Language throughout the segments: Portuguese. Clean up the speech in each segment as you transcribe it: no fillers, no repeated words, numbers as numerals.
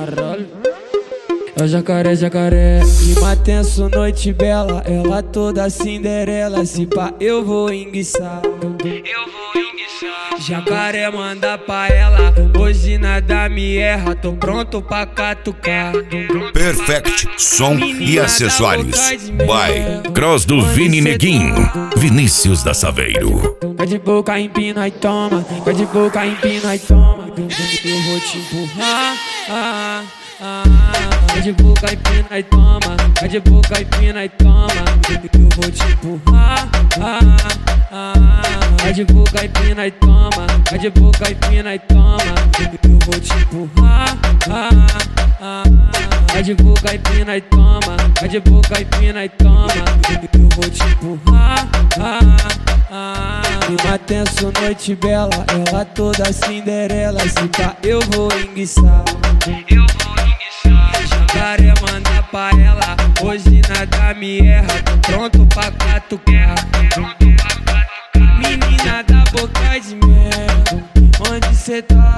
Caralho. É o jacaré, jacaré. Clima tenso, noite bela. Ela toda Cinderela. Se pá, eu vou enguiçar. Jacaré manda pra ela. Hoje nada me erra. Tô pronto pra catucar. Perfect som e acessórios. By Cross do Vini Neguinho, Vinícius da Saveiro. Vai de boca, empina e toma. Vai de boca, empina e toma. Eu vou te empurrar. Vai de boca, empina e toma. Vai de boca, empina e toma. Eu vou te empurrar. Vai de boca, empina e toma. Vai de boca, empina e toma. Eu vou te empurrar. Vai de boca, empina e toma. Vai de boca, empina e toma. Eu vou te empurrar. Clima tenso, noite bela. Ela toda Cinderela. Se pá, eu vou enguiçar. Jacaré manda pra ela. Hoje nada me erra. Tô pronto pra catucar. Menina da boca de mel, onde cê tá?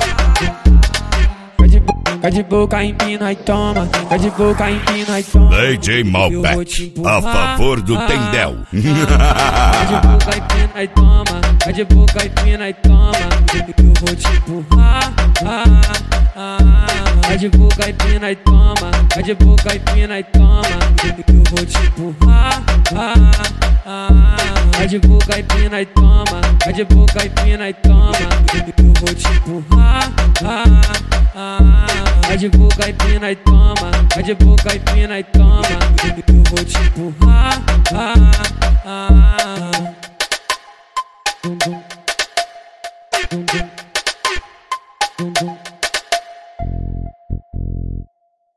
Vai de boca, empina e toma. Vai de boca, empina e toma. DJ Malbec, a favor do Tendel. Vai de boca, empina e toma. Vai de boca, empina e toma. Eu vou te empurrar. Vai de boca, empina e toma. Vai de boca, empina e toma. Eu vou te empurrar. Vai de boca, empina e toma. Vai de boca, empina e toma. Eu vou te empurrar. Vai de boca, empina e toma. Vai de boca, empina e toma. Eu vou te empurrar. Dum, dum. Dum, dum.